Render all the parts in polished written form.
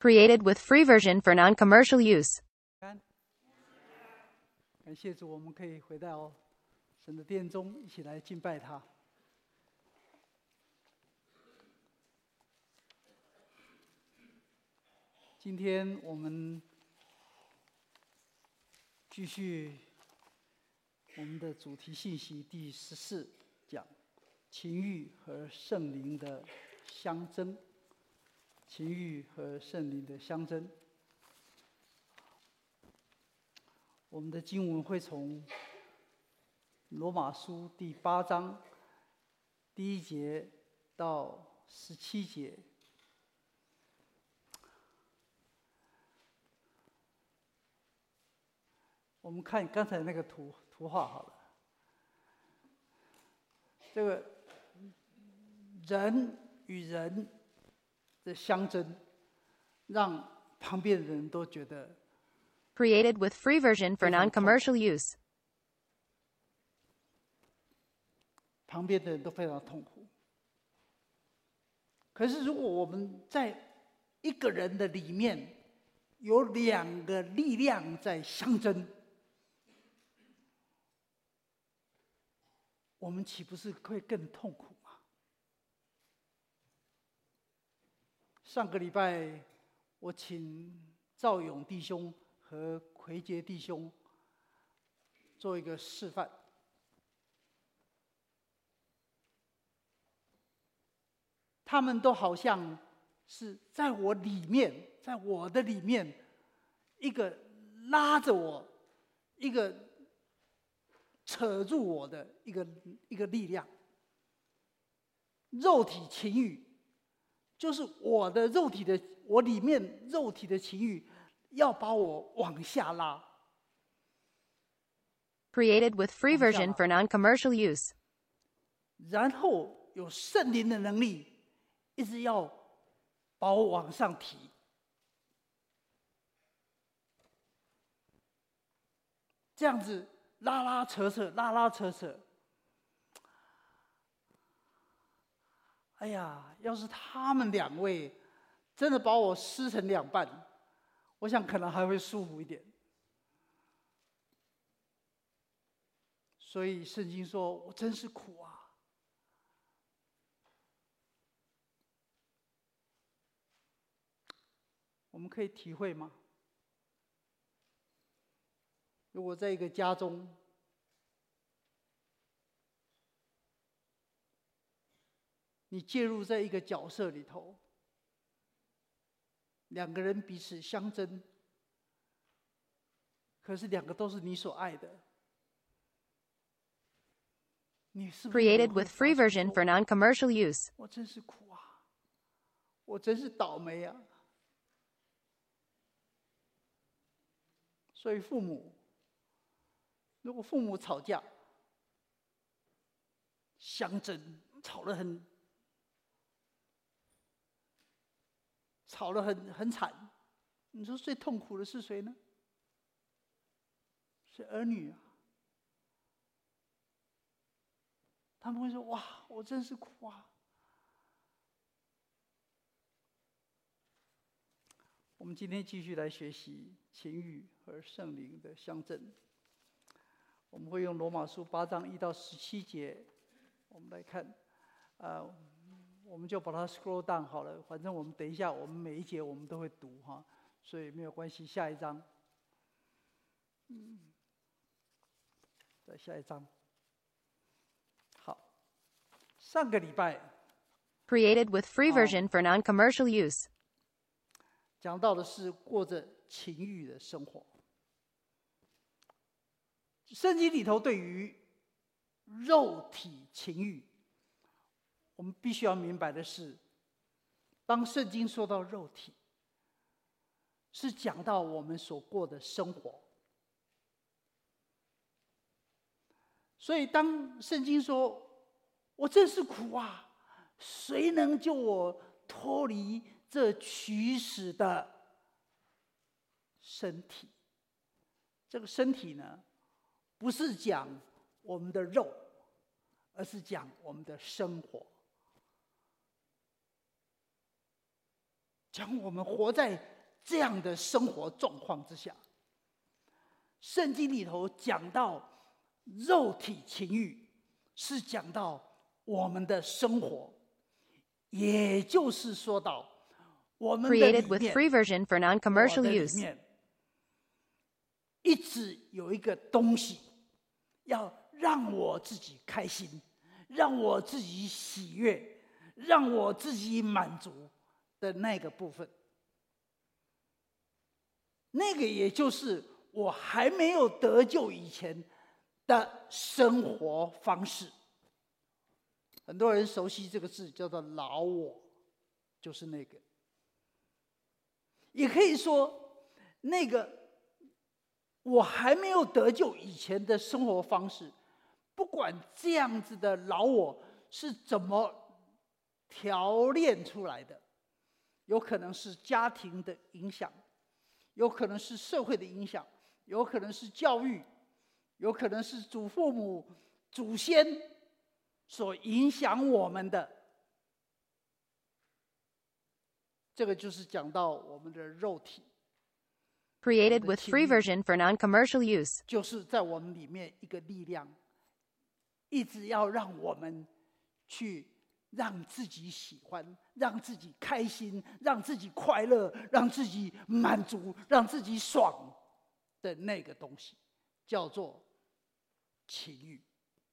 Created with free version for non-commercial use. 感谢主，我们可以回到神的殿中，一起来敬拜他。今天我们继续我们的主题信息第14讲情欲和圣灵的相争。情欲和圣灵的相争。我们的经文会从罗马书第8章第1节到17节。我们看刚才那个图画好了，这个人与人的相争，让旁边的人都觉得 Created with free version for non-commercial use. 旁边的人都非常痛苦。可是如果我们在一个人的里面有2个力量在相争，我们岂不是会更痛苦吗？上个礼拜我请赵勇弟兄和奎杰弟兄做一个示范。他们都好像是在我里面，在我的里面，一个拉着我，一个扯住我的一个力量。肉体情欲，就是我的肉体的，我里面肉体的情欲，要把我往下拉。 Created with free version for non-commercial use. 然后有圣灵的能力，一直要把我往上提。这样子拉拉扯扯，拉拉扯扯。哎呀，要是他们2位真的把我撕成2半，我想可能还会舒服一点。所以圣经说，我真是苦啊。我们可以体会吗？如果在一个家中，你介入在一个角色里头，2个人彼此相争，可是2个都是你所爱的，你是不是 Created with free version for non-commercial use. 我真是苦啊，我真是倒霉啊。所以父母，如果父母吵架、相争，吵得很惨，你说最痛苦的是谁呢？是儿女啊。他们会说：“哇，我真是苦啊。”我们今天继续来学习情欲和圣灵的相争。我们会用罗马书8章1到17节，我们来看。我们就把它 scroll down 好了，反正我们等一下，我们每一节我们都会读哈，所以没有关系。下一章，再下一章。好，上个礼拜 Created with free version for non-commercial use. 讲到的是过着情欲的生活。圣经里头对于肉体情欲，我们必须要明白的是，当圣经说到肉体，是讲到我们所过的生活。所以当圣经说我真是苦啊，谁能救我脱离这取死的身体？这个身体呢，不是讲我们的肉，而是讲我们的生活，讲我们活在这样的生活状况之下，圣经里头讲到肉体情欲，是讲到我们的生活，也就是说到我们的 Created 里 with 面， free version for 我 non-commercial 的里 use. 面一直有一个东西，要让我自己开心，让我自己喜悦，让我自己满足的那个部分。那个也就是我还没有得救以前的生活方式。很多人熟悉这个字，叫做老我，就是那个。也可以说，那个我还没有得救以前的生活方式，不管这样子的老我是怎么调练出来的，有可能是家庭的影响，有可能是社会的影响，有可能是教育，有可能是祖父母、祖先所影响我们的。这个就是讲到我们的肉体， Created with free version for non-commercial use. 就是在我们里面一个力量，一直要让我们去让自己喜欢，让自己开心，让自己快乐，让自己满足，让自己爽的那个东西，叫做情欲。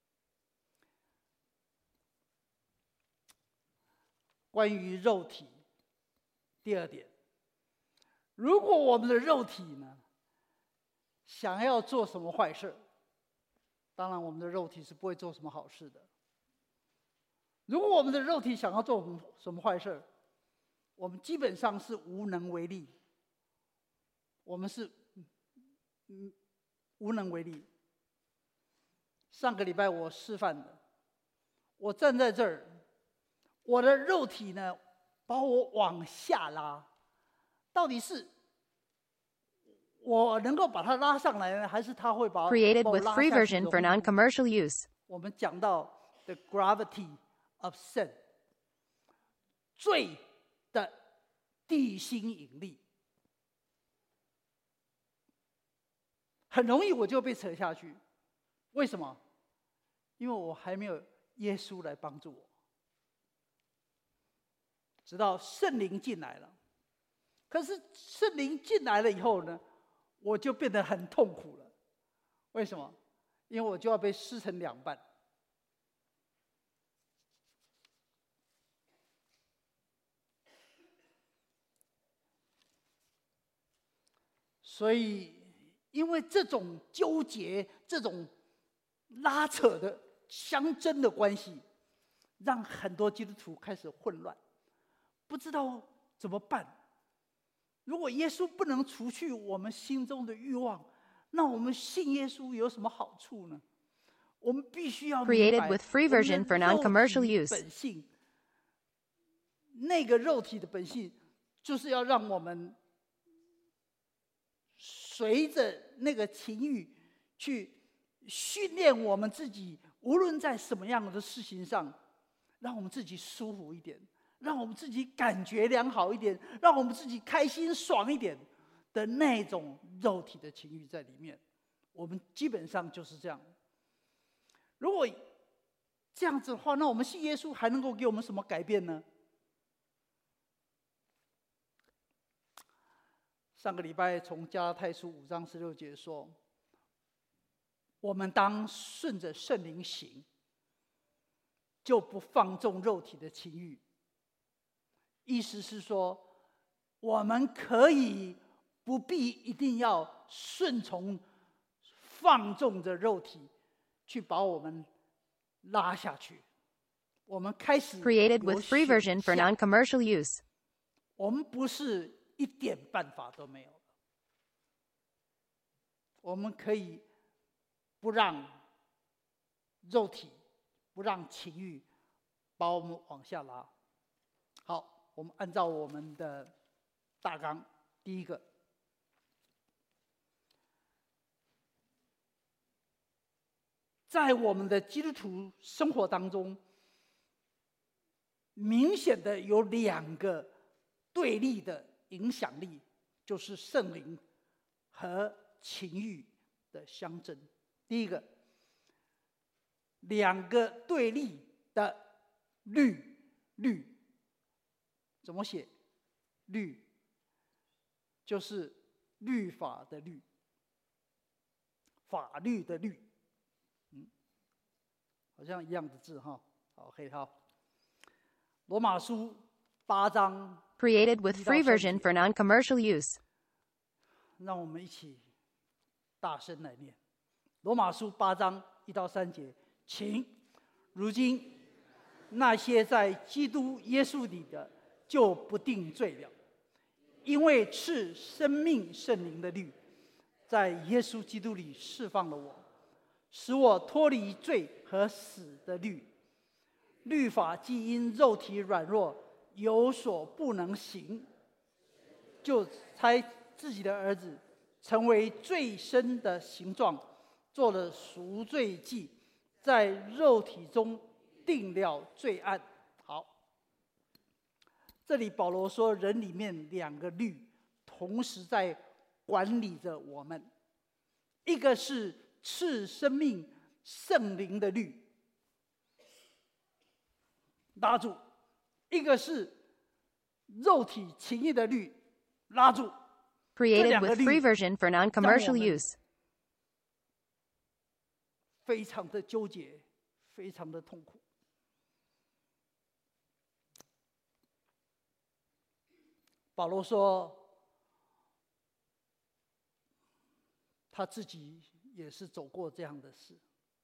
关于肉体，第二点，如果我们的肉体呢，想要做什么坏事，当然我们的肉体是不会做什么好事的。如果我们的肉体想要做什么坏事，我们基本上是无能为力，我们是无能为力。上个礼拜我示范的，我站在这儿，我的肉体呢把我往下拉，到底是我能够把它拉上来呢，还是它会把我 Created 拉 with 下 free 去 version 容 for 易？ non-commercial use. 我们讲到 the gravity of sin， 罪的地心引力，很容易我就被扯下去。为什么？因为我还没有耶稣来帮助我。直到圣灵进来了，可是圣灵进来了以后呢，我就变得很痛苦了。为什么？因为我就要被撕成两半。所以，因为这种纠结、这种拉扯的相争的关系，让很多基督徒开始混乱，不知道怎么办。如果耶稣不能除去我们心中的欲望，那我们信耶稣有什么好处呢？我们必须要明白 Created with free version for non-commercial 我们的肉体 use. 本性，那个肉体的本性，就是要让我们随着那个情欲去训练我们自己，无论在什么样的事情上，让我们自己舒服一点，让我们自己感觉良好一点，让我们自己开心爽一点的那种肉体的情欲在里面。我们基本上就是这样。如果这样子的话，那我们信耶稣还能够给我们什么改变呢？上个礼拜从加拉太书5章16节说，我们当顺着圣灵行，就不放纵肉体的情欲。意思是说，我们可以不必一定要顺从放纵着肉体去把我们拉下去。我们开始 Created 有 with free 选 version for 项， non-commercial use. 我们不是一点办法都没有的。我们可以不让肉体、不让情欲把我们往下拉。好，我们按照我们的大纲，第一个，在我们的基督徒生活当中，明显的有2个对立的影响力就是圣灵和情欲的相争。第一个，两个对立的律怎么写？律就是律法的律，法律的律，好像一样的字哈。OK， 好。罗马书8章 Created with free version for non-commercial use. 让我们一起大声来念。罗马书8章1到3节，请。如今那些在基督耶稣里的，就不定罪了，因为赐生命圣灵的律，在耶稣基督里释放了我，使我脱离罪和死的律。律法既因肉体软弱有所不能行，就差自己的儿子成为最深的形状，做了赎罪祭，在肉体中定了罪案。好，这里保罗说，人里面两个律同时在管理着我们，一个是赐生命圣灵的律，拉住；一个是肉体情欲的律，拉住。 Created with free version for non-commercial use. 非常的纠结，非常的痛苦。保罗说，他自己也是走过这样的事。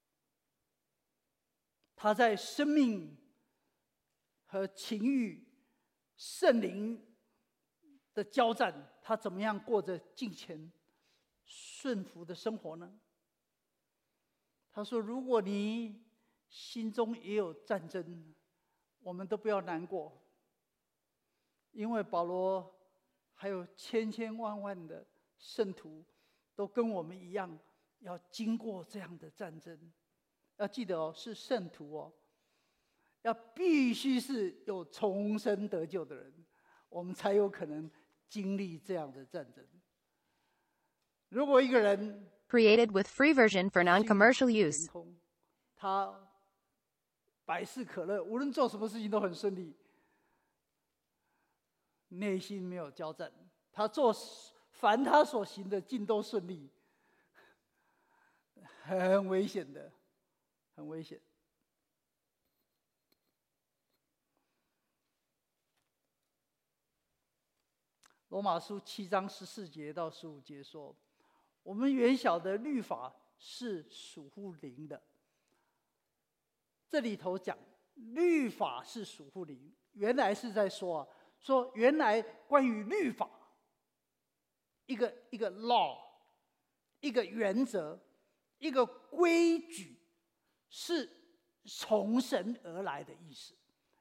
他在生命和情欲、圣灵的交战，他怎么样过着敬虔、顺服的生活呢？他说：“如果你心中也有战争，我们都不要难过，因为保罗还有千千万万的圣徒，都跟我们一样，要经过这样的战争。要记得哦，是圣徒哦，要必须是有重生得救的人，我们才有可能经历这样的战争。如果一个人 Created with free version for non-commercial use. 他百事可乐，无论做什么事情都很顺利，内心没有交战，他做凡他所行的尽都顺利，很危险的，很危险。罗马书7章14节到15节说，我们原晓得律法是属乎灵的。这里头讲律法是属乎灵，原来是在说原来关于律法，一个 law， 一个原则，一个规矩，是从神而来的意思，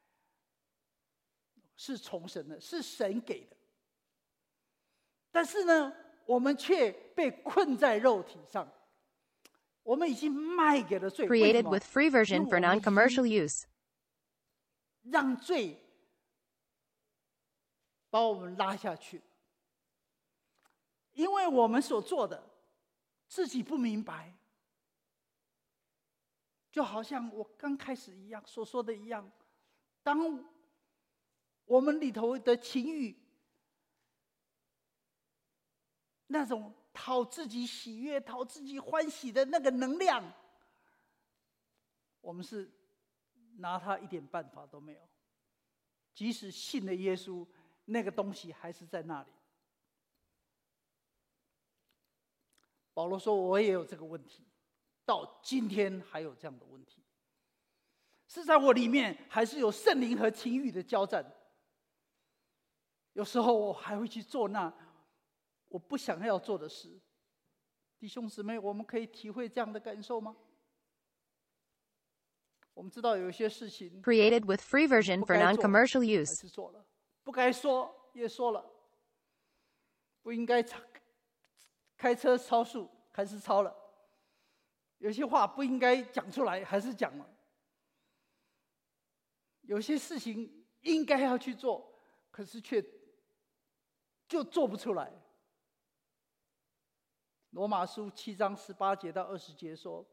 是从神的，是神给的。但是呢，我们却被困在肉体上，我们已经卖给了罪。 Created with free version for non-commercial use. 让罪把我们拉下去，因为我们所做的自己不明白，就好像我刚开始一样所说的一样，当我们里头的情欲，那种讨自己喜悦、讨自己欢喜的那个能量，我们是拿它一点办法都没有。即使信了耶稣，那个东西还是在那里。保罗说：“我也有这个问题，到今天还有这样的问题，是在我里面还是有圣灵和情欲的交战。有时候我还会去做那我不想要做的事。弟兄姊妹，我们可以体会这样的感受吗？我们知道有些事情 Created with free version for non-commercial 还 use. 是做了，不该说也说了，不应该开车超速还是超了，有些话不应该讲出来还是讲了，有些事情应该要去做，可是却就做不出来， 罗马书7章18节到20节说，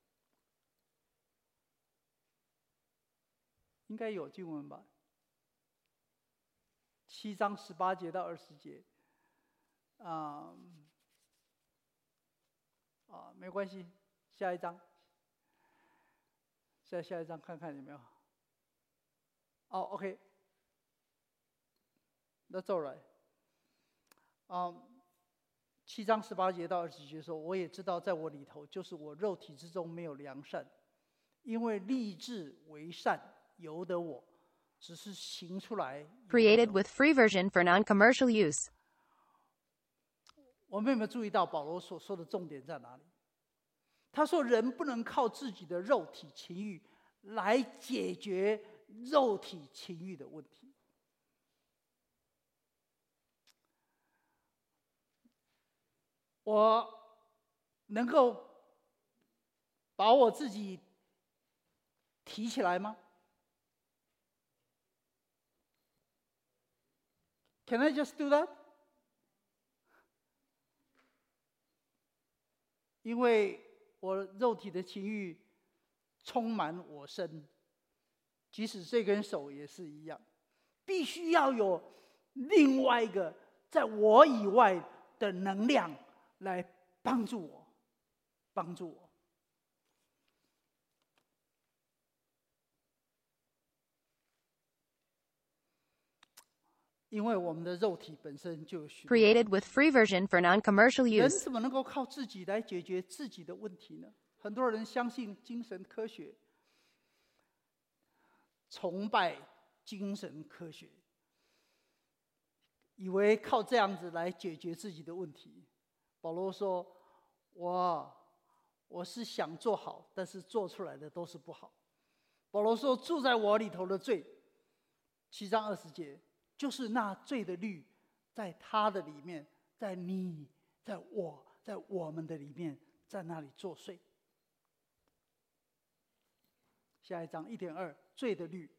应该有经文吧？7章18节到20节，没关系，下一章，下一章看看有没有。OK， that's all right。7章18节到20节说，我也知道在我里头，就是我肉体之中没有良善，因为立志为善由得我，只是行出来。 Created with free version for non-commercial use. 我们有没有注意到保罗所说的重点在哪里？他说，人不能靠自己的肉体情欲来解决肉体情欲的问题。我能够把我自己提起来吗？ Can I just do that？ 因为我肉体的情欲充满我身，即使这根手也是一样，必须要有另外一个在我以外的能量来帮助我，帮助我。因为我们的肉体本身就有许多。 Created with free version for non-commercial 人 use. 怎么能够靠自己来解决自己的问题呢？很多人相信精神科学，崇拜精神科学，以为靠这样子来解决自己的问题。保罗说：“我是想做好，但是做出来的都是不好。”保罗说：“住在我里头的罪，7章20节，就是那罪的律，在他的里面，在你，在我们的里面，在那里作祟。”下一章1.2，罪的律。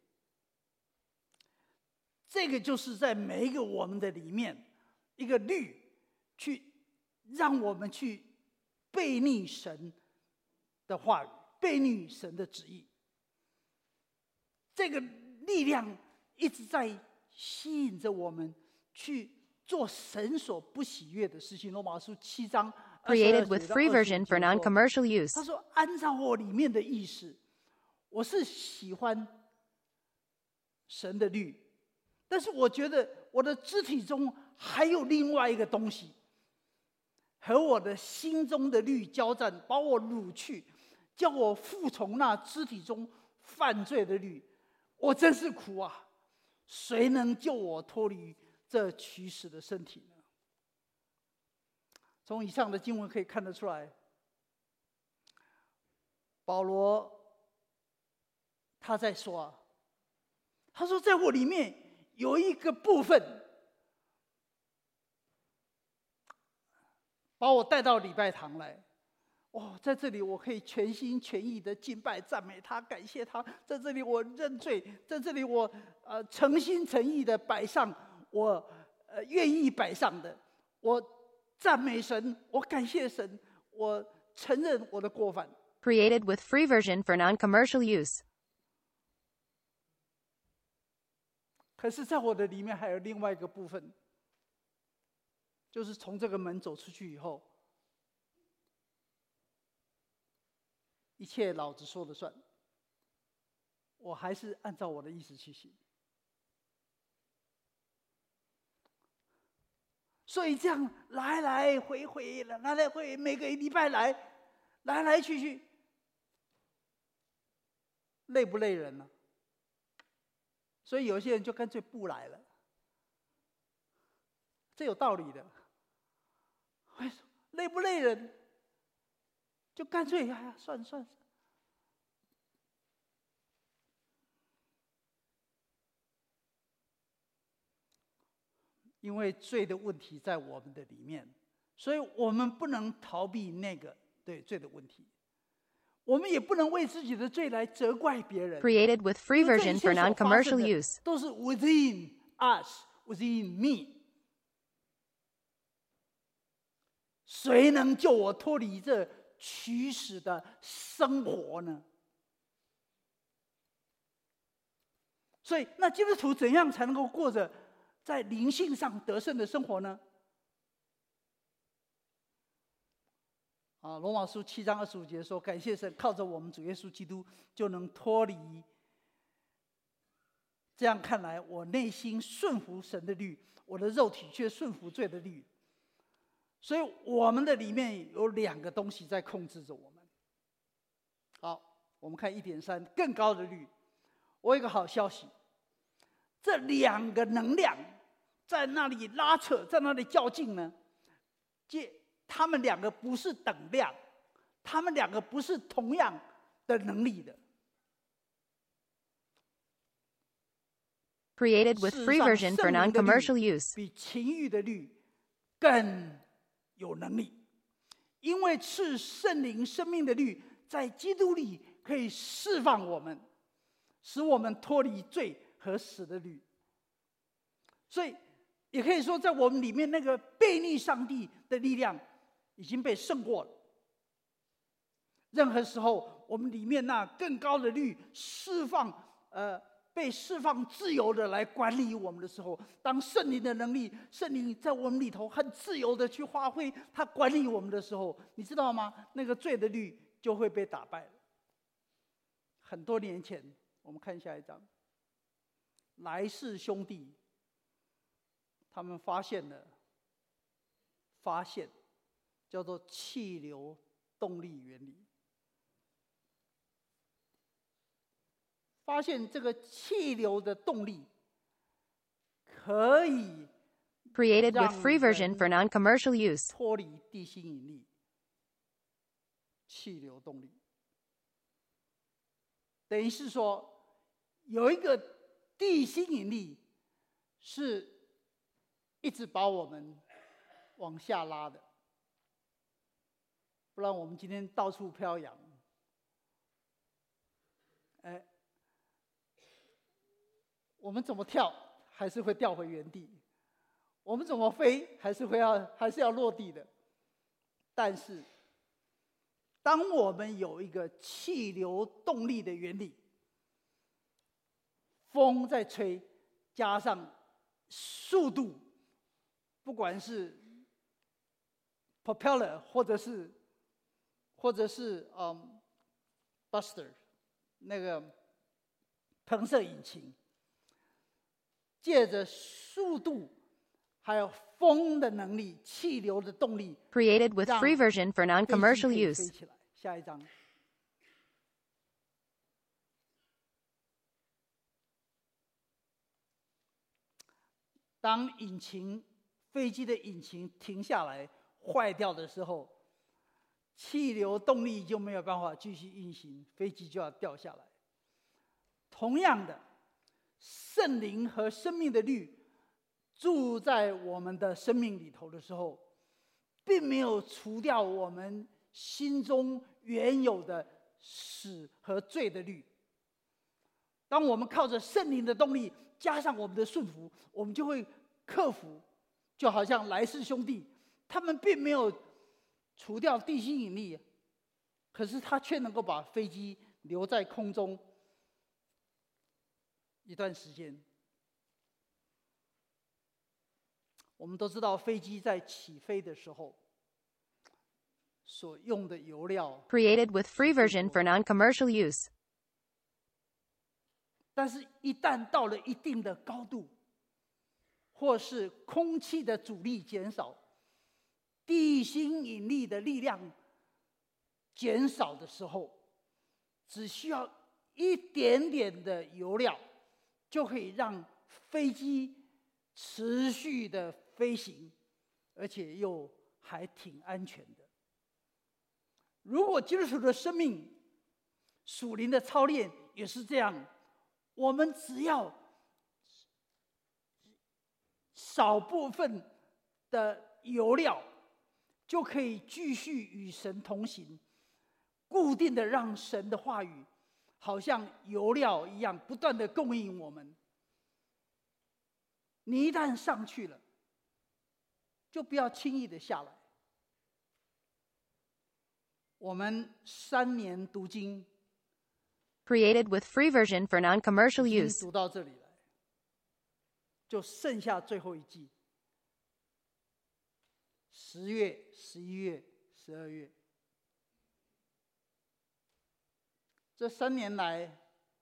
这个就是在每一个我们的里面，一个律，去让我们去背逆神的话语，背逆神的旨意。这个力量一直在吸引着我们去做神所不喜悦的事情。罗马书7章 Created with free version for non-commercial use. 他说：“按照我里面的意思，我是喜欢神的律，但是我觉得我的肢体中还有另外一个东西，和我的心中的律交战，把我掳去，叫我服从那肢体中犯罪的律。我真是苦啊！谁能救我脱离这取死的身体呢？”从以上的经文可以看得出来，保罗他在说，他说在我里面有一个部分，把我带到礼拜堂来。在这里我可以全心全意的敬拜赞美他，感谢他。在这里我认罪，在这里我诚心诚意的摆上我愿意摆上的，我赞美神，我感谢神，我承认我的过犯。 Created with free version for non-commercial use. 可是在我的里面还有另外一个部分，就是从这个门走出去以后，一切老子说了算，我还是按照我的意思去行。所以这样来来回回，来来回回，每个礼拜来来去去，累不累人呢？所以有些人就干脆不来了，这有道理的。累不累人？就干脆算了。因为罪的问题在我们的里面，所以我们不能逃避那个对罪的问题，我们也不能为自己的罪来责怪别人。 Created with free version for non-commercial use. 都是 within us, within me。 谁能救我脱离这取死的生活呢？所以，那基督徒怎样才能够过着在灵性上得胜的生活呢？罗马书7章25节说：“感谢神，靠着我们主耶稣基督，就能脱离。这样看来，我内心顺服神的律，我的肉体却顺服罪的律。所以，我们的里面有2个东西在控制着我们。好，我们看1.3，更高的律。我有一个好消息，这2个能量在那里拉扯，在那里较劲呢。他们2个不是等量，他们2个不是同样的能力的。 Created with free version for non-commercial use. 比情欲的律更有能力，因为赐圣灵生命的律在基督里可以释放我们，使我们脱离罪和死的律。所以也可以说，在我们里面那个悖逆上帝的力量已经被胜过了。任何时候，我们里面那更高的律被释放自由的来管理我们的时候，当圣灵的能力，圣灵在我们里头很自由的去发挥他管理我们的时候，你知道吗？那个罪的律就会被打败了。很多年前，我们看下一章，莱氏兄弟他们发现叫做气流动力原理。发现这个气流的动力可以 Created with free version for non-commercial use. 脱离地心引力。气流动力等于是说，有一个地心引力是一直把我们往下拉的，不然我们今天到处飘扬。我们怎么跳还是会掉回原地，我们怎么飞还是要落地的。但是当我们有一个气流动力的原理，风在吹，加上速度，不管是 propeller 或者是buster 那个喷射引擎，借着速度还有风的能力，气流的动力 Created with free version for non-commercial 飞 use. 起来。下一章。当飞机的引擎停下来坏掉的时候，气流动力就没有办法继续运行，飞机就要掉下来。同样的，圣灵和生命的律住在我们的生命里头的时候，并没有除掉我们心中原有的死和罪的律。当我们靠着圣灵的动力加上我们的顺服，我们就会克服。就好像莱氏兄弟，他们并没有除掉地心引力，可是他却能够把飞机留在空中一段时间。我们都知道，飞机在起飞的时候所用的油料 Created with free version for non-commercial use. 但是一旦到了一定的高度，或是空气的阻力减少，地心引力的力量减少的时候，只需要一点点的油料，就可以让飞机持续的飞行，而且又还挺安全的。如果基督徒的生命、属灵的操练也是这样，我们只要少部分的油料，就可以继续与神同行，固定的让神的话语好像油料一样不断的供应我们。你一旦上去了，就不要轻易的下来。 我们3年读经 Created with free version for non-commercial 已经 use. 读到这里来，就剩下最后一季，10月、11月、12月。这3年来，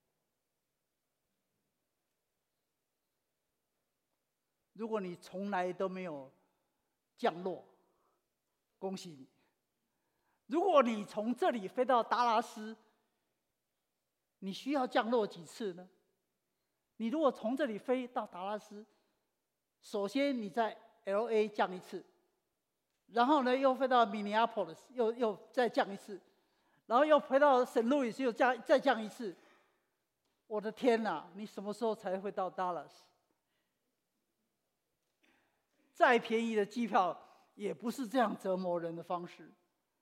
如果你从来都没有降落，恭喜你；如果你从这里飞到达拉斯，你需要降落几次呢？你如果从这里飞到达拉斯，首先你在 LA 降一次，然后呢又飞到 Minneapolis， 又再降一次，然后又回到 St. Louis 又再降一次。我的天哪！你什么时候才会到 Dallas？ 再便宜的机票也不是这样折磨人的方式。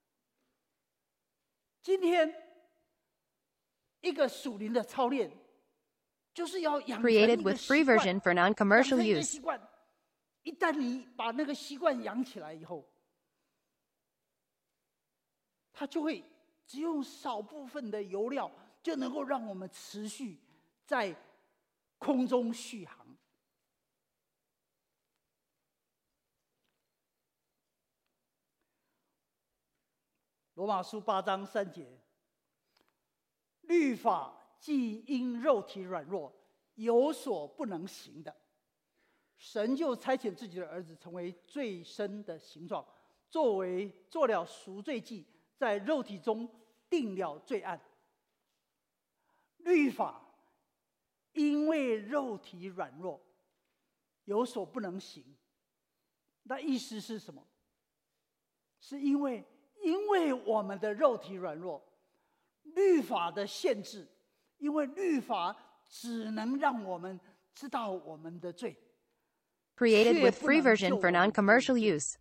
今天一个属灵的操练，就是要养成一 Created 个 with 习 free 惯， version for 养 non-commercial 成一个 use. 习惯。一旦你把那个习惯养起来以后，它就会只用少部分的油料，就能够让我们持续在空中续航。罗马书8章3节，律法既因肉体软弱有所不能行的，神就差遣自己的儿子成为罪身的形状，做了赎罪祭，在肉体中定了罪案。律法因为肉体软弱有所不能行，那意思是什么？是因为我们的肉体软弱，律法的限制，因为律法只能让我们知道我们的罪。 Created with free version for non-commercial use.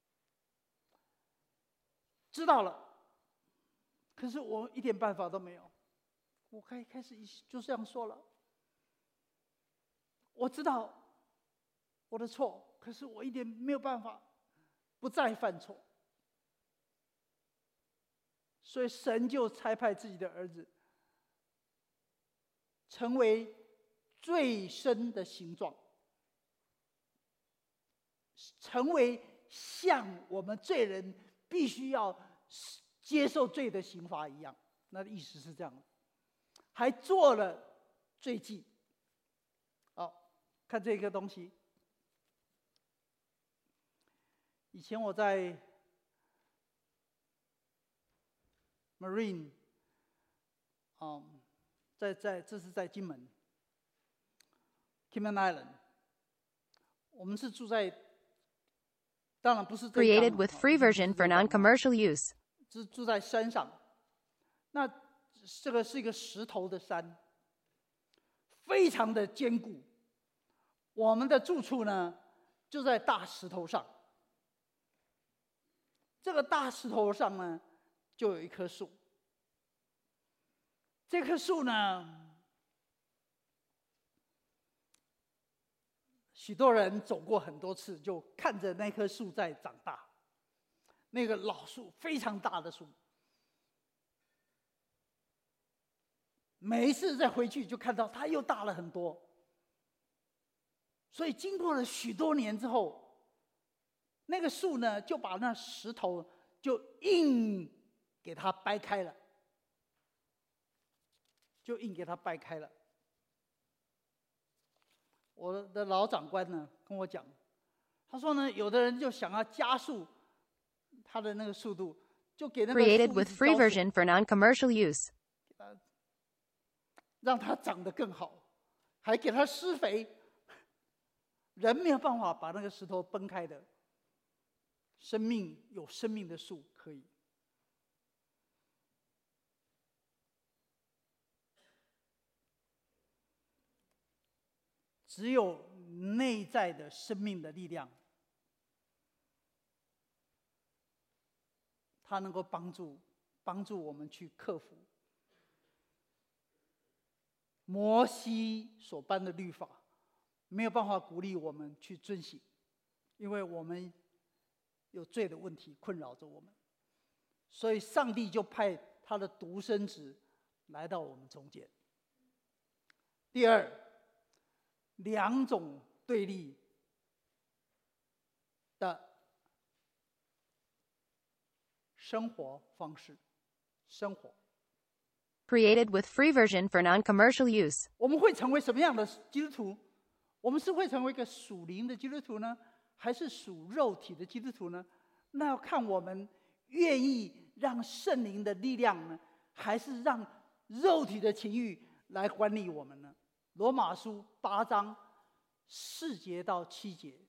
知道了，可是我一点办法都没有。我开始就这样说了，我知道我的错，可是我一点没有办法不再犯错。所以神就差派自己的儿子，成为罪身的形状，成为像我们罪人必须要接受罪的刑罚一样。那的意思是这样的，还做了罪祭。好，看这个东西。以前我在 Marine， 这是在金门 Cayman Island， 我们是住在，当然不是这一档 Created with free version for non-commercial use. 是住在山上。那这个是一个石头的山，非常的坚固。我们的住处呢，就在大石头上。这个大石头上呢，就有一棵树。这棵树呢，许多人走过很多次，就看着那棵树在长大。那个老树，非常大的树，每一次再回去就看到它又大了很多。所以经过了许多年之后，那个树呢，就把那石头就硬给它掰开了，我的老长官呢跟我讲，他说呢，有的人就想要加速他的那个速度，就给那个树 Created with free version for non-commercial use. 让它长得更好，还给它施肥。人没有办法把那个石头崩开的，有生命的树可以。只有内在的生命的力量，它能够帮助我们去克服摩西所颁的律法，没有办法鼓励我们去遵行，因为我们有罪的问题困扰着我们。 所以上帝就派他的独生子来到我们中间。第二，两种对立的生活方式，生活。 Created with free version for non-commercial use. 我们会成为什么样的基督徒？我们是会成为一个属灵的基督徒呢，还是属肉体的基督徒呢？那要看我们愿意让圣灵的力量呢，还是让肉体的情欲来管理我们呢？罗马书8章4节到7节，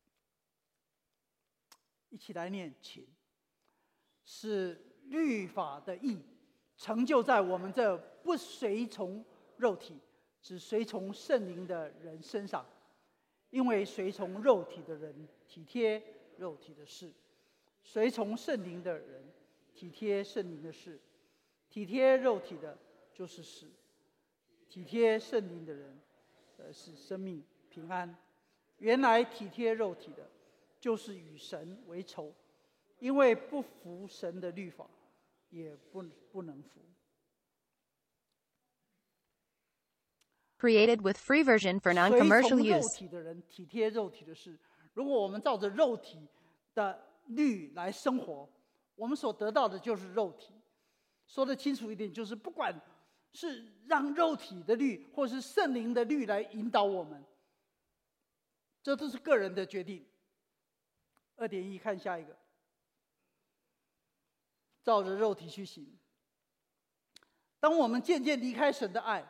一起来念，请。是律法的义成就在我们这不随从肉体，只随从圣灵的人身上。因为随从肉体的人体贴肉体的事，随从圣灵的人体贴圣灵的事。体贴肉体的就是死，体贴圣灵的人是生命平安。原来体贴肉体的就是与神为仇，因为不服神的律法，也不能服。 Created with free version for non-commercial 随从肉 use. 体的人体贴肉体的事。如果我们照着肉体的律来生活，我们所得到的就是肉体。说得清楚一点，就是不管是让肉体的律，或是圣灵的律来引导我们，这都是个人的决定。2.1，看下一个。照着肉体去行。当我们渐渐离开神的爱，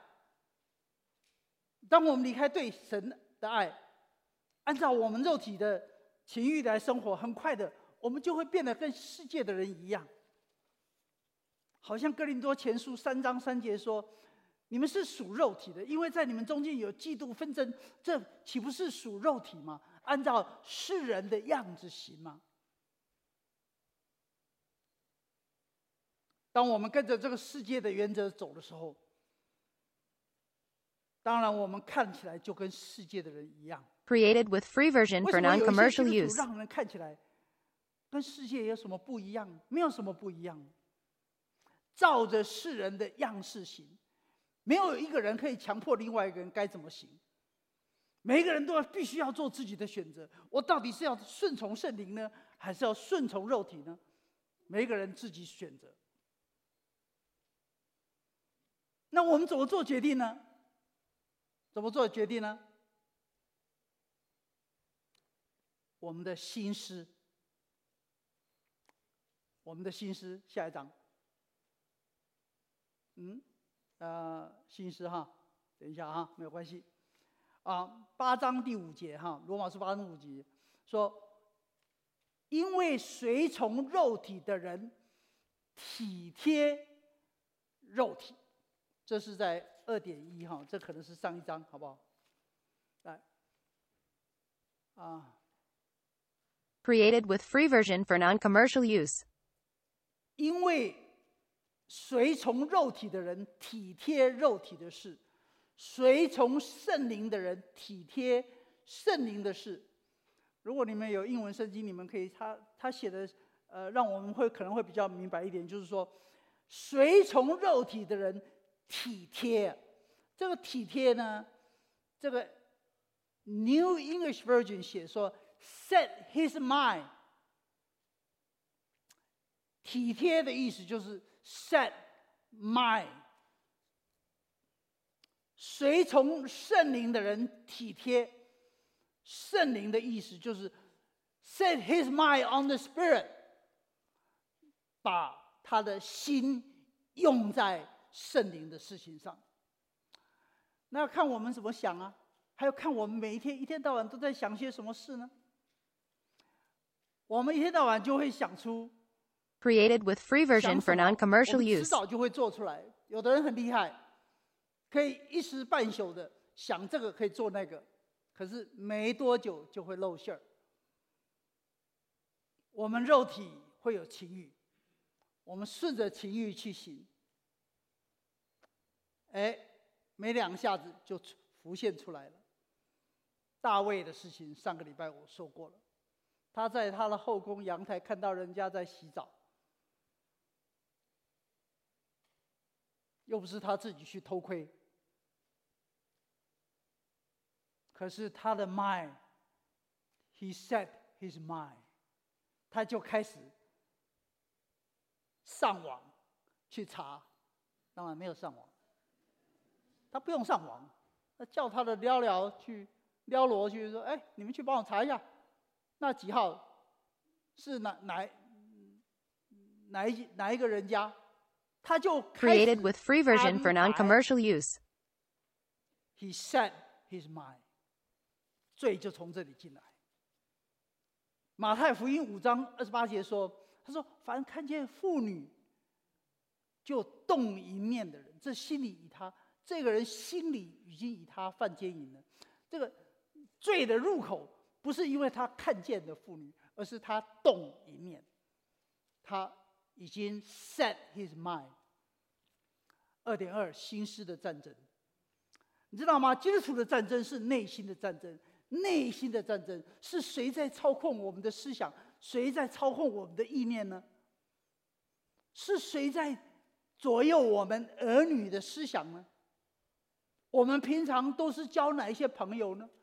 当我们离开对神的爱，按照我们肉体的情欲来生活，很快的，我们就会变得跟世界的人一样。好像哥林多前书3章3节说：“你们是属肉体的，因为在你们中间有嫉妒纷争，这岂不是属肉体吗？按照世人的样子行吗？”当我们跟着这个世界的原则走的时候，当然我们看起来就跟世界的人一样。 Created with free version 为 for 什么有一些 non-commercial 基督徒 use. 让人看起来跟世界有什么不一样？没有什么不一样。照着世人的样式行，没有一个人可以强迫另外一个人该怎么行。每一个人都必须要做自己的选择。我到底是要顺从圣灵呢，还是要顺从肉体呢？每一个人自己选择。那我们怎么做决定呢？怎么做决定呢？我们的心思，我们的心思，下一章。心思哈，等一下哈，没有关系。8章第5节哈，罗马书8章5节说，因为随从肉体的人体贴肉体。这是在2.1哈，这可能是上一章，好不好？来 Created with free version for non-commercial use. 因为随从肉体的人体贴肉体的事，随从圣灵的人体贴圣灵的事。如果你们有英文圣经，你们可以他写的让我们可能会比较明白一点，就是说，随从肉体的人体贴。这个体贴呢，这个 New English Version 写说 set his mind。 体贴的意思就是 set mind。 随从圣灵的人体贴，圣灵的意思就是 set his mind on the Spirit， 把他的心用在圣灵的事情上。那要看我们怎么想啊，还有看我们每一天一天到晚都在想些什么事呢？我们一天到晚就会想出 Created with free version 想 for 什么， non-commercial 我们迟 use. 早就会做出来。有的人很厉害，可以一时半宿的想这个可以做那个，可是没多久就会露馅儿。我们肉体会有情欲，我们顺着情欲去行，没2下子就浮现出来了。大卫的事情上个礼拜我说过了，他在他的后宫阳台看到人家在洗澡， 又不是他自己去偷窥。可是他的 mind，he set his mind， 他就开始上网去查，当然没有上网，他不用上网，他叫他的撩罗去说：“哎，你们去帮我查一下，那几号是哪一个人家？”他就开始 Created with free version for 安排 non-commercial use. He set his mind， 罪就从这里进来。马太福音5章28节说：“他说，凡看见妇女就动淫念的人，这个人心里已经以他犯奸淫了。这个罪的入口不是因为他看见的妇女，而是他动淫念，他已经 set his mind。” 2.2心思的战争，你知道吗？基督徒的战争是内心的战争。内心的战争是谁在操控我们的思想？谁在操控我们的意念呢？是谁在左右我们儿女的思想呢？我们平常都是交哪一些朋友呢？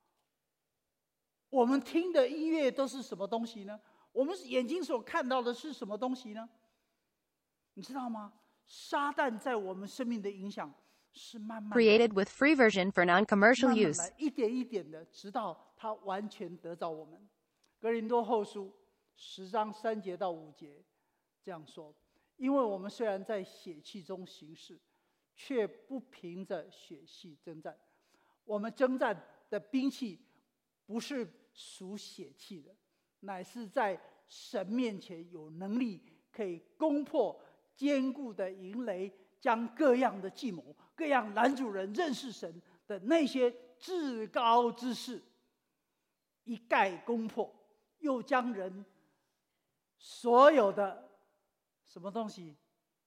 我们听的音乐都是什么东西呢？我们眼睛所看到的是什么东西呢？你知道吗？撒旦在我们生命的影响是慢慢 Created with free version for non-commercial 慢慢 use. 来，一点一点的，直到他完全得着我们。哥林多后书10章3节到5节这样说：因为我们虽然在血气中行事，却不凭着血气征战。我们征战的兵器不是属血气的，乃是在神面前有能力，可以攻破坚固的营垒，将各样的计谋、各样拦阻人认识神的那些至高之事一概攻破，又将人所有的什么东西，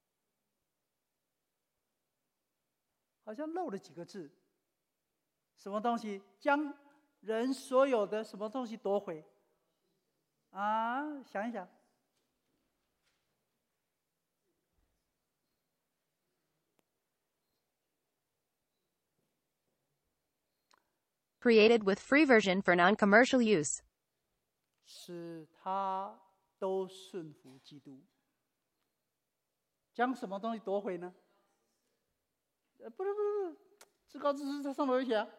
好像漏了几个字，什么东西将人所有的什么东西夺回啊？想一想。 Created with free version for non-commercial use. 使他都顺服基督，将什么东西夺回呢？不是，至高之事在上头有写啊。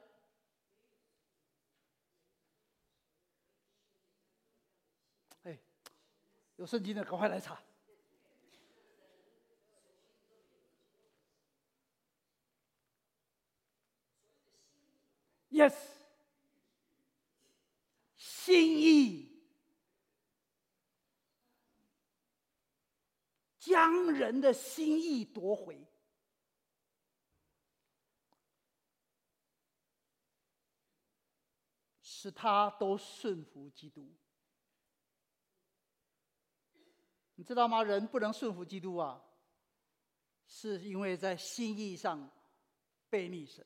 哎，有圣经的赶快来查。Yes， 心意将人的心意夺回，使他都顺服基督。你知道吗？人不能顺服基督啊，是因为在心意上背逆神。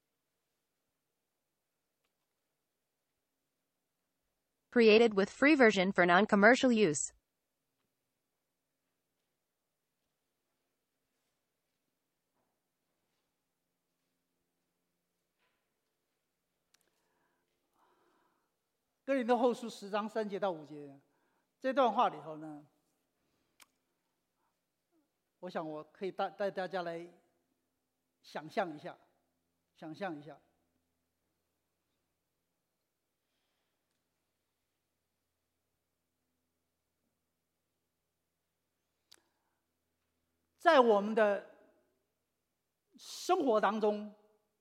Created with free version for non-commercial use. 哥林多后书10章3节到5节这段话里头呢，我想我可以带大家来想象一下。在我们的生活当中，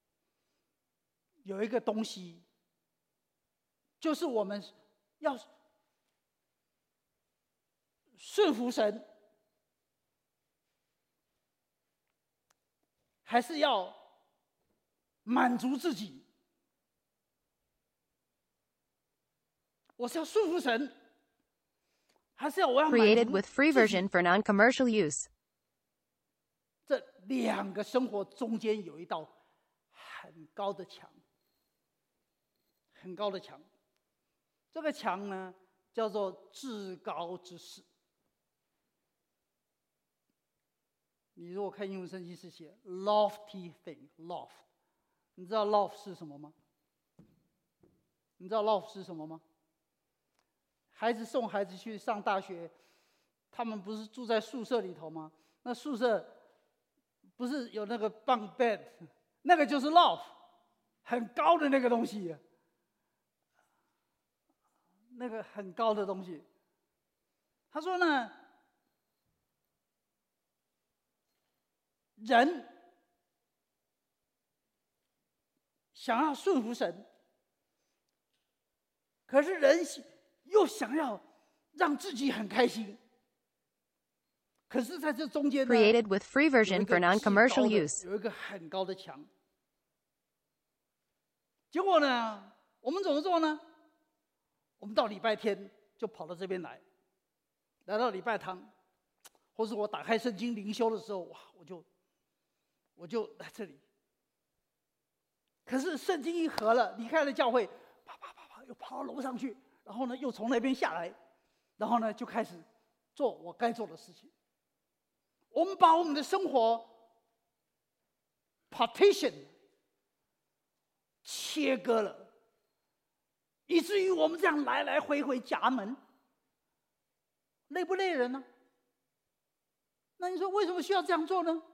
有一个东西，就是我们要顺服神，还是要满足自己？我是要顺服神，还是我要满足 Created with free 自己 version for non-commercial use. 这两个生活中间有一道很高的墙，很高的墙。这个墙呢，叫做至高之事。 你如果看英文圣经是写 lofty thing，loft， 你知道 loft 是什么吗？你知道 loft 是什么吗？送孩子去上大学，他们不是住在宿舍里头吗？那宿舍不是有那个 bunk bed， 那个就是 loft， 很高的那个东西，那个很高的东西。他说呢，人想要顺服神，可是人又想要让自己很开心。可是在这中间呢， Created with free version for non-commercial use. 有一个很高的墙。结果呢，我们怎么做呢？我们到礼拜天就跑到这边来到礼拜堂，或是我打开圣经灵修的时候，哇，我就来这里。可是圣经一合了，离开了教会，啪啪啪啪，又跑到楼上去，然后呢，又从那边下来，然后呢，就开始做我该做的事情。我们把我们的生活 partition 切割了，以至于我们这样来来回回夹门，累不累人呢？那你说为什么需要这样做呢？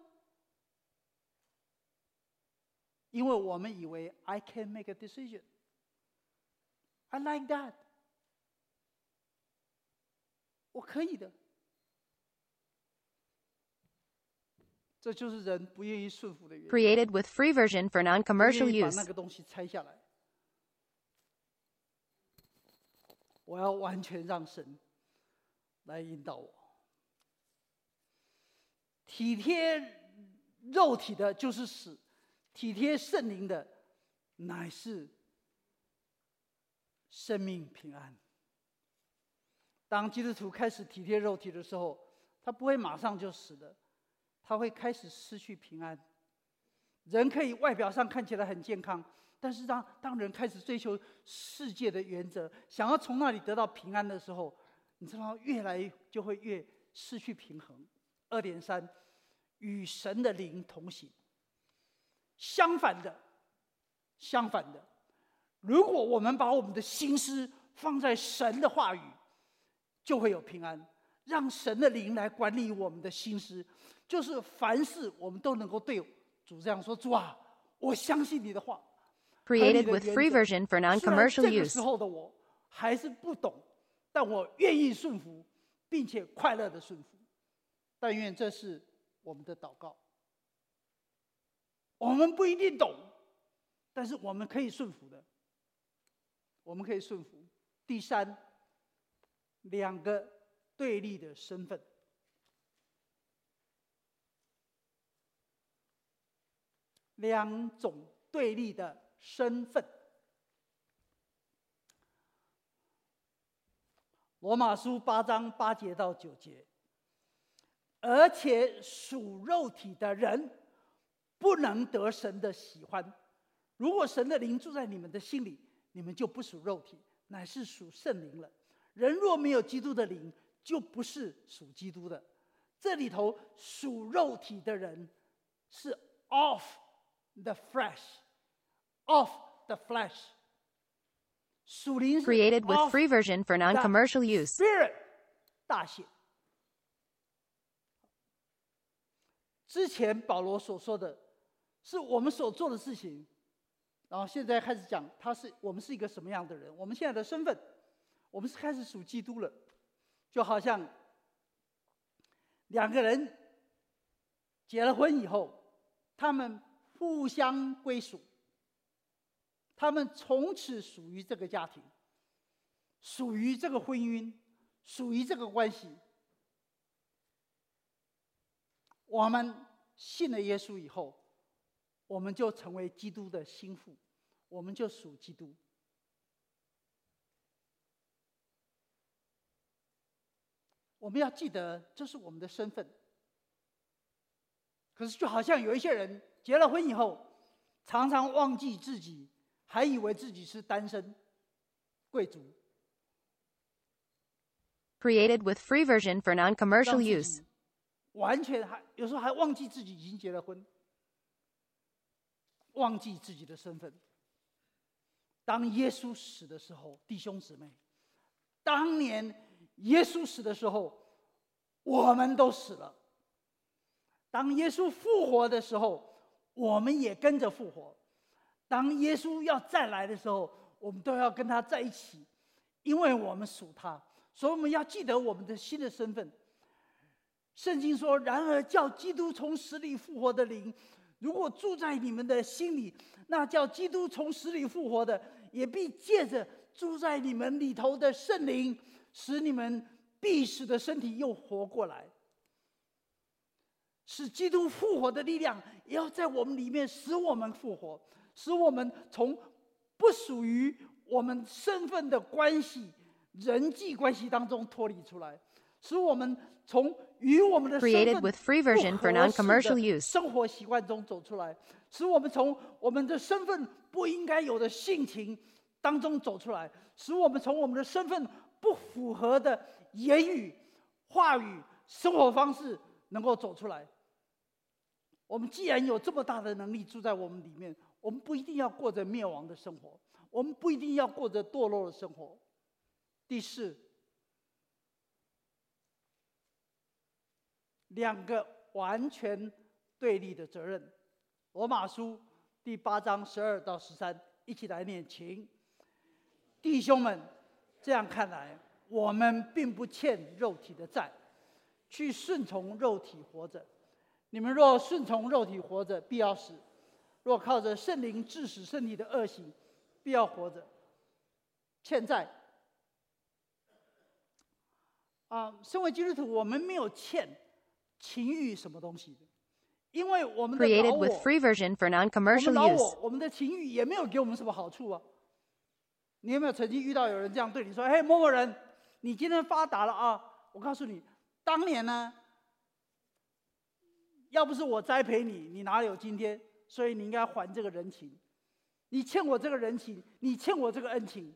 因为我们以为 I can make a decision. I like that. 我可以的。这就是人不愿意顺服的原因。 Created with free version for non-commercial 不愿意把 use. 那个东西拆下来。我要完全让神来引导我。体贴肉体的就是死，体贴圣灵的乃是生命平安。当基督徒开始体贴肉体的时候，他不会马上就死的，他会开始失去平安。人可以外表上看起来很健康，但是当人开始追求世界的原则，想要从那里得到平安的时候，你知道越来就会越失去平衡。2.3， 与神的灵同行。相反的，如果我们把我们的心思放在神的话语，就会有平安。让神的灵来管理我们的心思，就是凡事我们都能够对主这样说：主啊，我相信你的话。 Created with free version for non-commercial 这个 use. 时候的我还是不懂，但我愿意顺服，并且快乐的顺服。但愿这是我们的祷告。我们不一定懂，但是我们可以顺服的。我们可以顺服。第三，两个对立的身份。两种对立的身份。罗马书8章8节到9节，而且属肉体的人不能得神的喜欢。如果神的灵住在你们的心里，你们就不属肉体，乃是属圣灵了。人若没有基督的灵，就不是属基督的。这里头属肉体的人是 of the flesh，of the flesh。属灵是 Created with of free version for non-commercial the use. Spirit， 大写。之前保罗所说的是我们所做的事情，然后现在开始讲我们是一个什么样的人，我们现在的身份，我们是开始属基督了。就好像两个人结了婚以后，他们互相归属，他们从此属于这个家庭，属于这个婚姻，属于这个关系。我们信了耶稣以后，我们就成为基督的心腹，我们就属基督。我们要记得，这是我们的身份。可是，就好像有一些人结了婚以后，常常忘记自己，还以为自己是单身贵族。 Created with free version for non-commercial 让自 use. 己完全有时候还忘记自己已经结了婚，忘记自己的身份。当耶稣死的时候，弟兄姊妹，当年耶稣死的时候，我们都死了。当耶稣复活的时候，我们也跟着复活。当耶稣要再来的时候，我们都要跟他在一起，因为我们属他。所以我们要记得我们的新的身份。圣经说：“然而叫基督从死里复活的灵，如果住在你们的心里，那叫基督从死里复活的，也必借着住在你们里头的圣灵，使你们必死的身体又活过来。”使基督复活的力量也要在我们里面，使我们复活，使我们从不属于我们身份的关系、人际关系当中脱离出来，使我们从与我们的身份 Created with free version for non-commercial use. 生活习惯中走出来，使我们从我们的身份不应该有的性情当中走出来，使我们从我们的身份不符合的言语、话语、生活方式能够走出来。我们既然有这么大的能力住在我们里面，我们不一定要过着灭亡的生活，我们不一定要过着堕落的生活。第四，两个完全对立的责任。罗马书第8章12到13，一起来念，请。弟兄们，这样看来，我们并不欠肉体的债，去顺从肉体活着。你们若顺从肉体活着，必要死；若靠着圣灵治死身体的恶行，必要活着。欠债身为基督徒，我们没有欠情欲什么东西的，因为我们的老 Created 我， with free version for 我们 non-commercial 老 use. 我们的情欲也没有给我们什么好处啊。你有没有曾经遇到有人这样对你说：“嘿，某某人，你今天发达了啊！我告诉你，当年呢，要不是我栽培你，你哪里有今天？所以你应该还这个人情。你欠我这个人情，你欠我这个恩情。”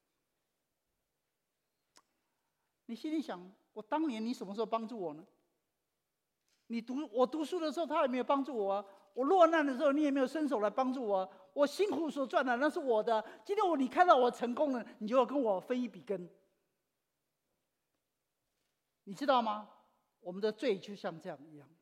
你心里想：我当年你什么时候帮助我呢？我读书的时候，他也没有帮助我啊。我落难的时候，你也没有伸手来帮助我啊。我辛苦所赚的那是我的。今天你看到我成功了，你就要跟我分一笔羹。你知道吗？我们的罪就像这样一样，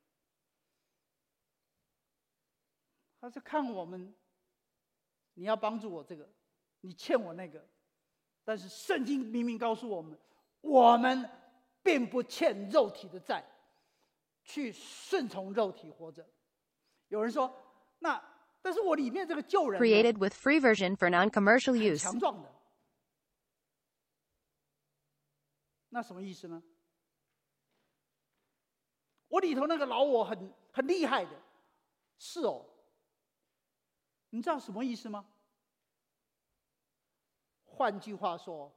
他是看我们，你要帮助我这个，你欠我那个。但是圣经明明告诉我们，我们并不欠肉体的债，去顺从肉体活着。有人说，但是我里面这个旧人 Created with free version for non-commercial 很 use. 强壮的，那什么意思呢？我里头那个老我很厉害的，是哦。你知道什么意思吗？换句话说，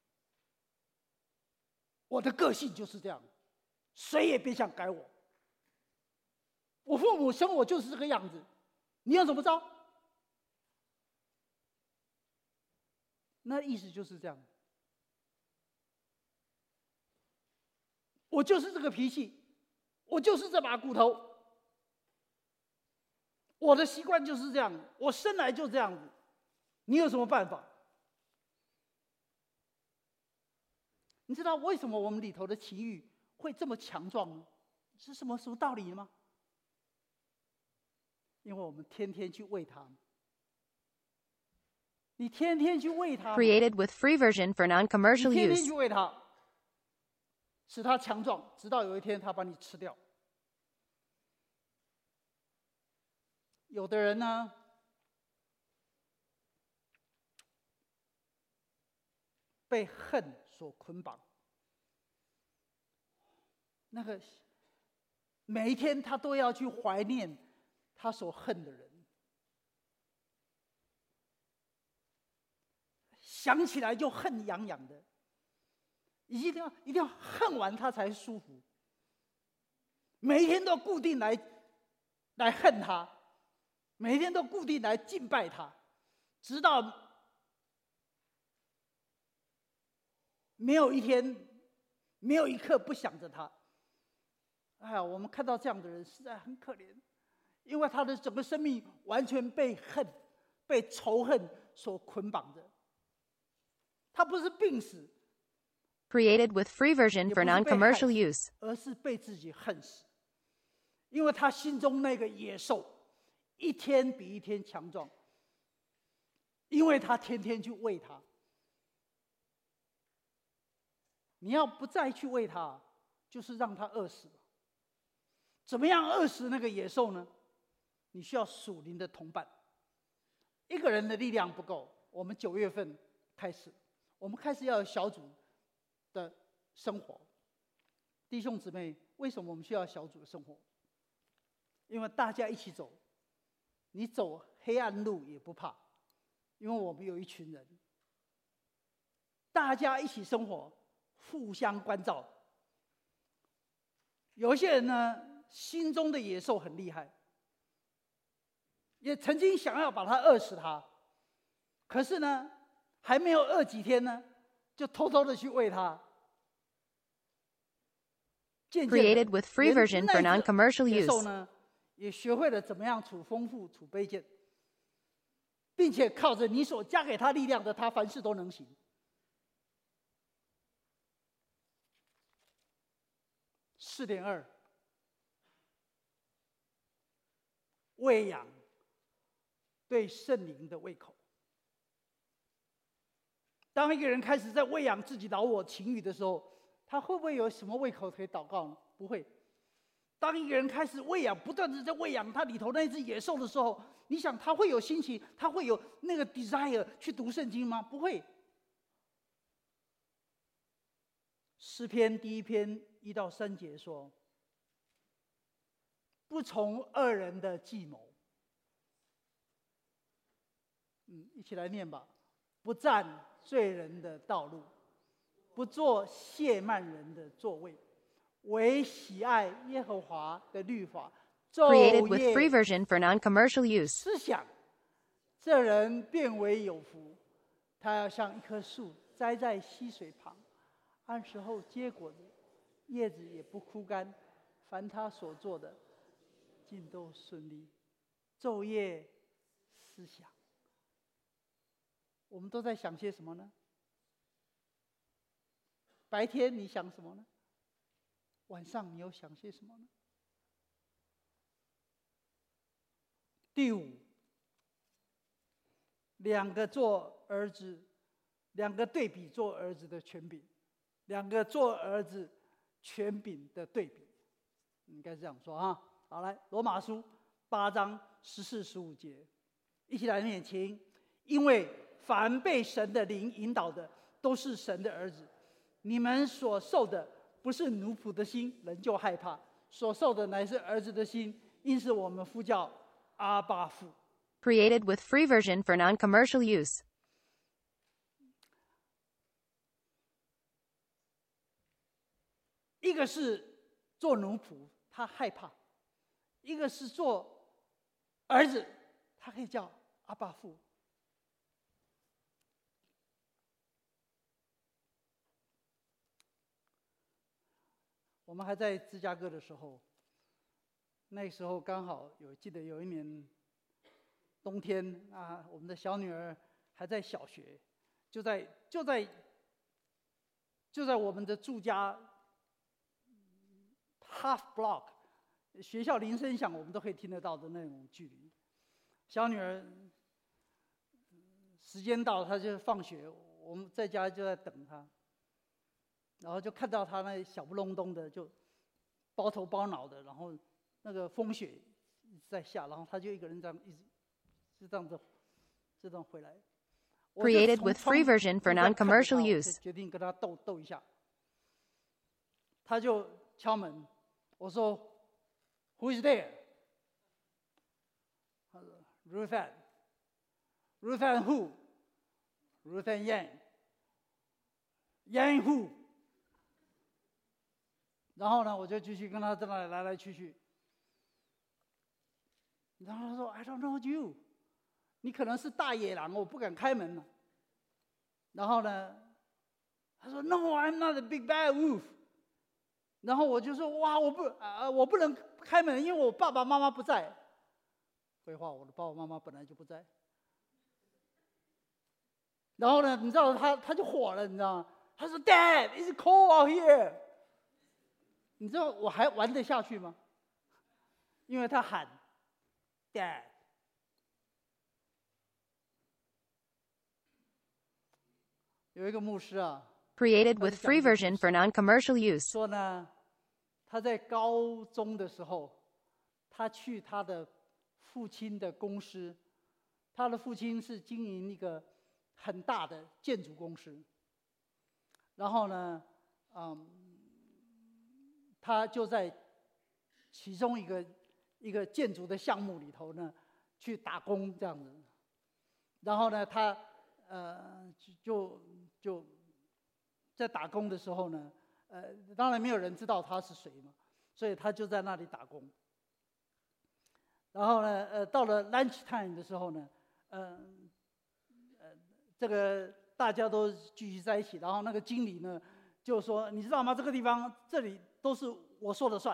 我的个性就是这样，谁也别想改我。我父母生我就是这个样子，你要怎么着？那意思就是这样。我就是这个脾气，我就是这把骨头，我的习惯就是这样，我生来就这样子，你有什么办法？你知道为什么我们里头的情欲会这么强壮呢？是什么道理吗？因为我们天天去喂它。你天天去喂它， Created with free version for 你 non-commercial 天天 use. 去喂它，使它强壮，直到有一天它把你吃掉。有的人呢，被恨所捆绑，那个每一天他都要去怀念他所恨的人，想起来就恨痒痒的，一定要恨完他才舒服。每一天都固定来恨他，每一天都固定来敬拜他，直到没有一天，没有一刻不想着他。 哎呀，我们看到这样的人实在很可怜，因为他的整个生命完全被恨、被仇恨所捆绑着。他不是病死， Created with free version 也 for 不是被害 non-commercial 死， use. 而是被自己恨死。因为他心中那个野兽，一天比一天强壮，因为他天天去喂它。你要不再去喂它，就是让它饿死。怎么样饿死那个野兽呢？你需要属灵的同伴。一个人的力量不够，我们9月份开始，我们开始要有小组的生活。弟兄姊妹，为什么我们需要小组的生活？因为大家一起走，你走黑暗路也不怕，因为我们有一群人，大家一起生活，互相关照。有一些人呢，心中的野兽很厉害，也曾经想要把他饿死他，可是呢，还没有饿几天呢，就偷偷的去喂他。渐渐 Created with free version for 连 non-commercial 野兽 use. 呢，也学会了怎么样处丰富、处卑贱，并且靠着你所加给他力量的，他凡事都能行。4.2，喂养对圣灵的胃口。当一个人开始在喂养自己老我情欲的时候，他会不会有什么胃口可以祷告呢？不会。当一个人开始喂养，不断的在喂养他里头那只野兽的时候，你想他会有心情，他会有那个 desire 去读圣经吗？不会。诗篇第1篇1到3节说：“不从恶人的计谋。”一起来念吧。不占罪人的道路，不做亵慢人的座位，唯喜爱耶和华的律法，昼 Created with 夜 free version for non-commercial use. 思想，这人变为有福。他要像一棵树栽在溪水旁，按时候结果子，叶子也不枯干。凡他所做的，尽都顺利。昼夜思想，我们都在想些什么呢？白天你想什么呢？晚上你又想些什么呢？第5，两个做儿子，两个对比做儿子的权柄，两个做儿子权柄的对比，应该这样说啊。好，来，罗马书8章14、15节，一起来念，请。因为凡被神的灵引导的，都是神的儿子。你们所受的不是奴仆的心，人就害怕；所受的乃是儿子的心，因此我们呼叫阿爸父。 Created with free version for non-commercial use. 一个是做奴仆，他害怕；一个是做儿子，他可以叫阿爸父。我们还在芝加哥的时候，那时候刚好记得有一年冬天啊，我们的小女儿还在小学，就在我们的住家 half block， 学校铃声响我们都可以听得到的那种距离。小女儿时间到了，她就放学，我们在家就在等她。然后就看到他那小不隆咚的，就包头包脑的，然后那个风雪一直在下，然后他就一个人这样一直就这样子回来。 Created with free version for non-commercial use. 决定跟他斗一下。他就敲门，我说 Who is there？ 他说 Ruthann who？ Ruthann Yang who？然后呢，我就继续跟他在那里来来去去。然后他说 ：“I don't know you， 你可能是大野狼，我不敢开门了。”然后呢，他说 ：“No, I'm not a big bad wolf。” 然后我就说哇，我不能开门，因为我爸爸妈妈不在。废话，我的爸爸妈妈本来就不在。然后呢，你知道他就火了，你知道吗？他说 ：“Dad, it's cold out here。”你知道我还玩得下去吗？因为他喊 “Dad”。有一个牧师啊， Created with free version for non-commercial use. 说呢，他在高中的时候，他去他的父亲的公司，他的父亲是经营一个很大的建筑公司。然后呢，他就在其中一个建筑的项目里头呢，去打工这样子。然后呢，他就在打工的时候呢，当然没有人知道他是谁嘛，所以他就在那里打工。然后呢，到了 lunch time 的时候呢，这个大家都聚集在一起，然后那个经理呢就说：“你知道吗？这个地方这里都是我说了算。”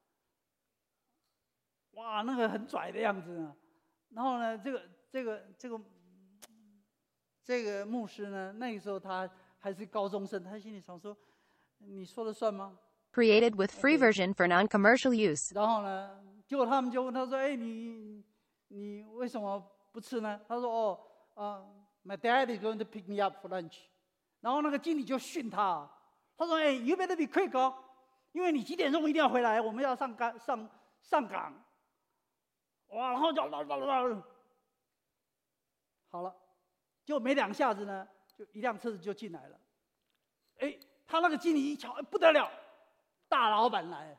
哇，那个很拽的样子呢。然后呢，这个牧师呢，那个时候他还是高中生，他心里想说：“你说了算吗？” Created with free version for non-commercial use. 然后呢，结果他们就问他说：“哎，你为什么不吃呢？”他说：“哦，my dad is going to pick me up for lunch。”然后那个经理就训他，他说：“哎，you better be quick 哦，因为你几点钟一定要回来，我们要上岗。”哇，然后就好了，结果没两下子呢，就一辆车子就进来了。哎，他那个经理一瞧，不得了，大老板来了。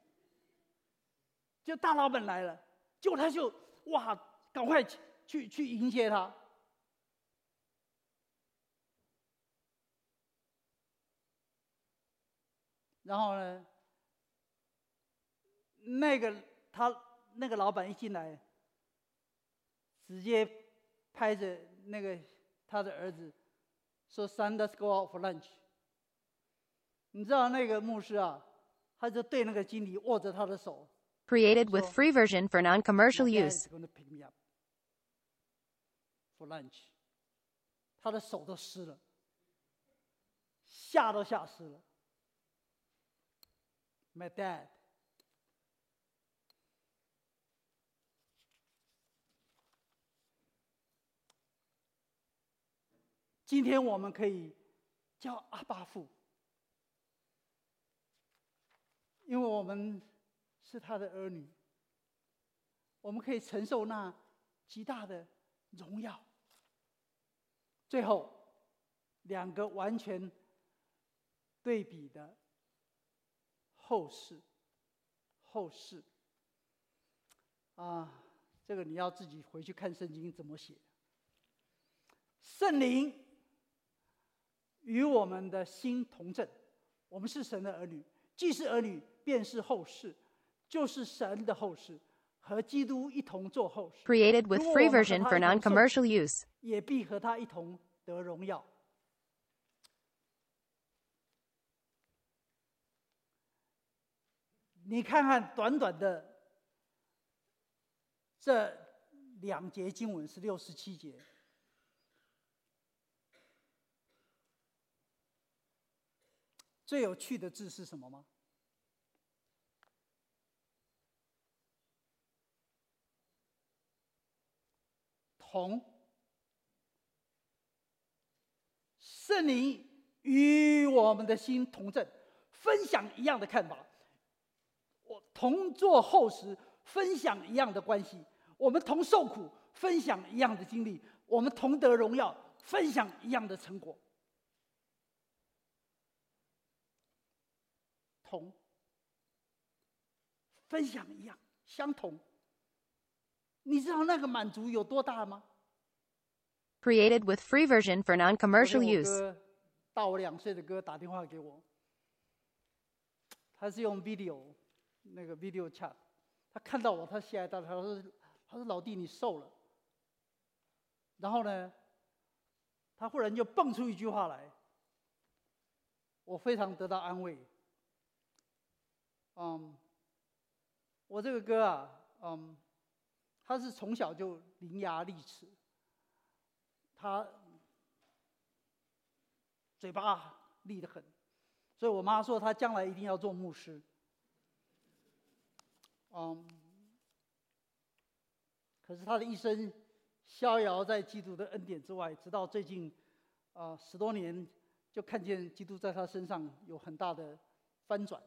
就大老板来了，结果他就哇，赶快去迎接他。然后呢，那个老板一进来，直接拍着他的儿子说 ：“Son, let's go out for lunch。”你知道那个牧师啊，他就对那个经理握着他的手。 Created with free version for non-commercial My dad use. is going to pick me up for lunch。他的手都湿了，吓都吓湿了。My dad。今天我们可以叫阿爸父，因为我们是他的儿女，我们可以承受那极大的荣耀。最后，两个完全对比的后世啊，这个你要自己回去看圣经怎么写。圣灵与我们的心同证，我们是神的儿女，既是儿女，便是后世，就是神的后世，和基督一同做后世。 Created with 如果 free 我们和 version 他 for 一同受 non-commercial use. 也必和他一同得荣耀。你看看短短的这2节经文16、17节，最有趣的字是什么吗？同。圣灵与我们的心同证，分享一样的看法。我同做后时，分享一样的关系。我们同受苦，分享一样的经历。我们同得荣耀，分享一样的成果。同，分享一样，相同。你知道那个满足有多大吗？ Created with free version for non-commercial 昨天我 use. 哥大我2岁的哥打电话给我，他是用 video 那个 video chat， 他看到我，他吓一大跳，他说老弟你瘦了。然后呢，他忽然就蹦出一句话来，我非常得到安慰。 我这个哥啊，他是从小就伶牙俐齿，他嘴巴利得很，所以我妈说他将来一定要做牧师。可是他的一生逍遥在基督的恩典之外，直到最近10多年，就看见基督在他身上有很大的翻转，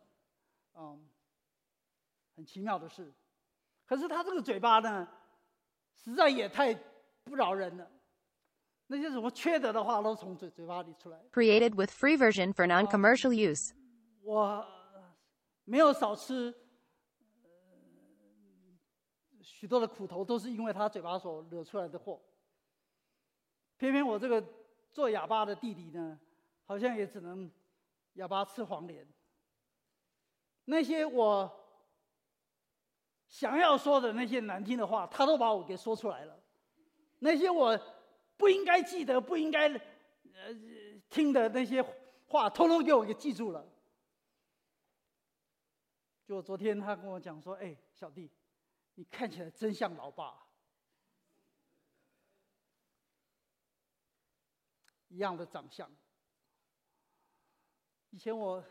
很奇妙的事。可是他这个嘴巴呢，实在也太不饶人了，那些什么缺德的话都从嘴巴里出来。 Created with free version for non-commercial use. 我没有少吃许多的苦头，都是因为他嘴巴所惹出来的祸。偏偏我这个做哑巴的弟弟呢，好像也只能哑巴吃黄连。那些我想要说的那些难听的话，他都把我给说出来了。那些我不应该记得、不应该听的那些话，通通给我给记住了。就昨天他跟我讲说：“哎，小弟，你看起来真像老爸。”一样的长相。以前我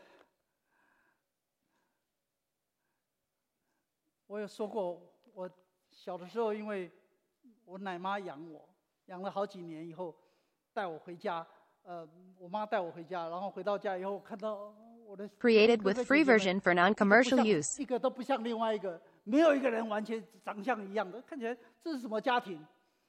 有说过，我小的时候，因为我奶妈养我，养了好几年以后，带我回家。我妈带我回家，然后回到家以后，看到我的 Created with free version for non-commercial use. 一个都不像另外一个，没有一个人完全长相一样的，看起来这是什么家庭？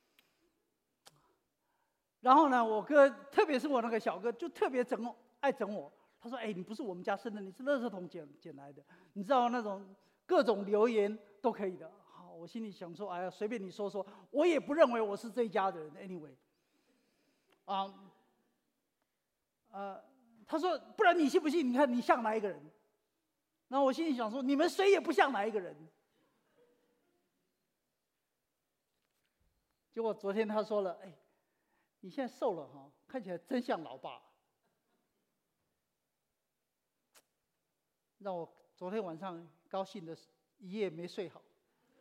然后呢，我哥，特别是我那个小哥，就特别爱整我。他说：“哎，你不是我们家生的，你是垃圾桶捡来的。你知道那种各种流言都可以的。”好，我心里想说：“哎呀，随便你说说，我也不认为我是这一家的人。”Anyway， 他说：“不然你信不信？你看你像哪一个人？”然后我心里想说：“你们谁也不像哪一个人。”结果昨天他说了：“哎，你现在瘦了哈，看起来真像老爸。”让我昨天晚上高兴的一夜没睡好，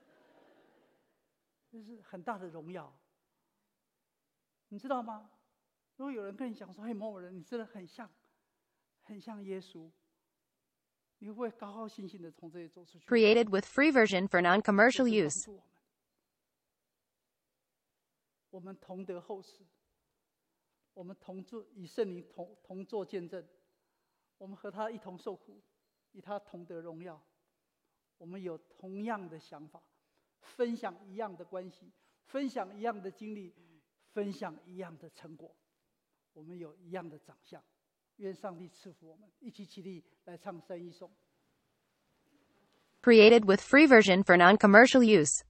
这是很大的荣耀，你知道吗？如果有人跟你讲说：“嘿，某某人，你真的很像耶稣”，你会不会高高兴兴的从这里走出去？ Created with free version for non-commercial use. 我们同得后世，我们同做与圣灵同做见证，我们和他一同受苦，与他同得荣耀。我们有同样的想法，分享一样的关系，分享一样的经历，分享一样的成果。我们有一样的长相。愿上帝赐福我们，一起起立来唱3一颂。 Created with free version for non-commercial use.